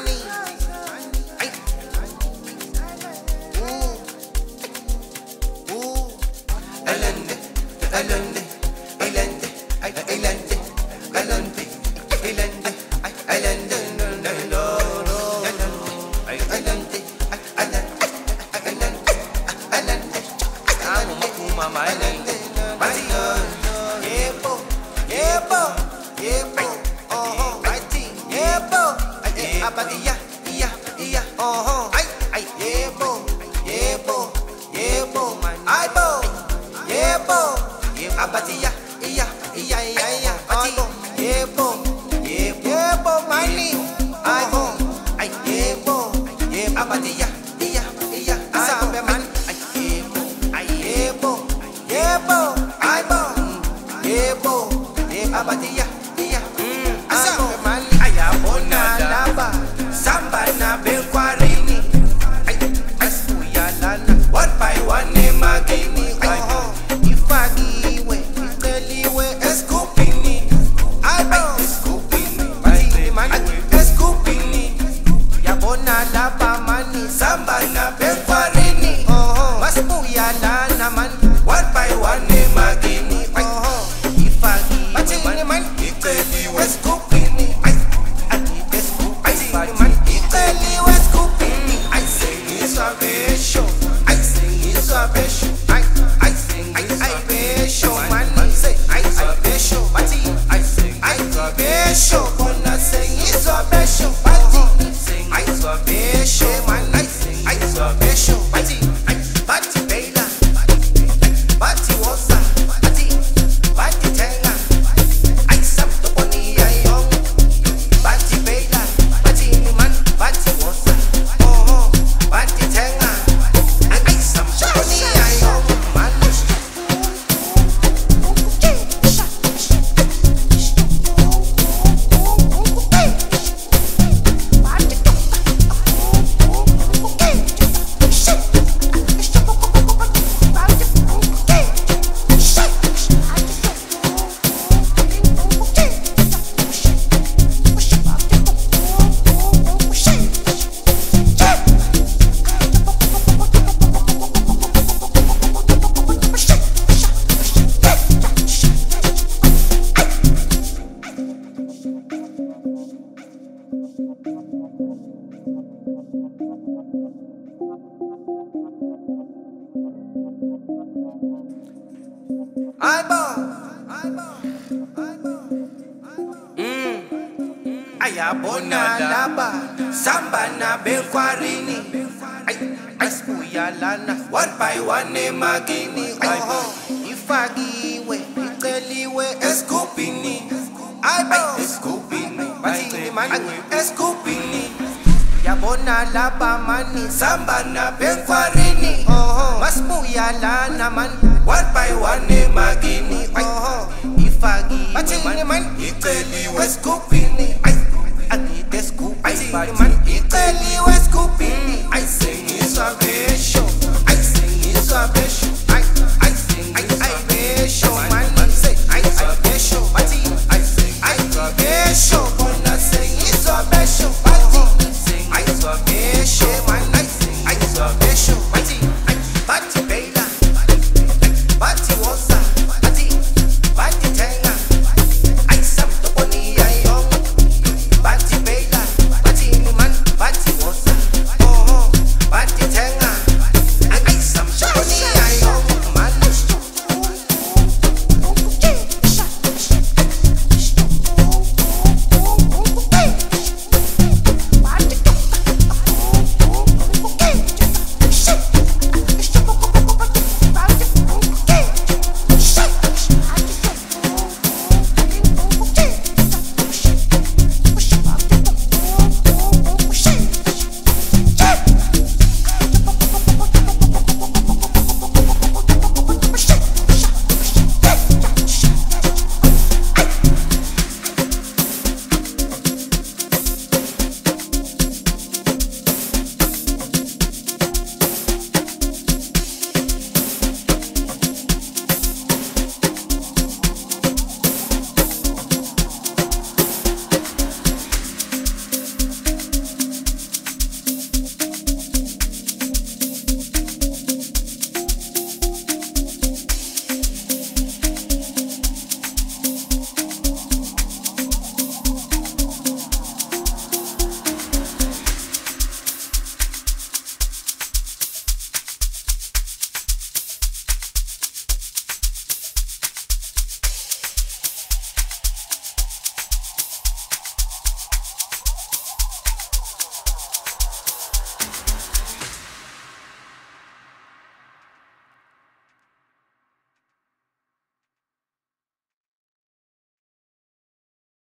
money. Elende, elende, elende, elende, elende, elende, elende, Samba na Belquarini, one by one name again. Ifagi we, Itali we, Escopini. I know Escopini, Escopini. Yabona laba mani, Samba na Belquarini. Maspuya lana man, one by one name again. Ifagi man, Itali we, Escopini. Ayabona laba, Samba na Belquarini. Aspuya lana, one by one name again. Ifagi we, Itali we, Escopini. I know Escopini, Escopini. Yabona laba mani, Samba na Belquarini. Maspuya lana man, one by one name again. Ifagi man, Itali we, Escopini. I need the scoop, man, Itali.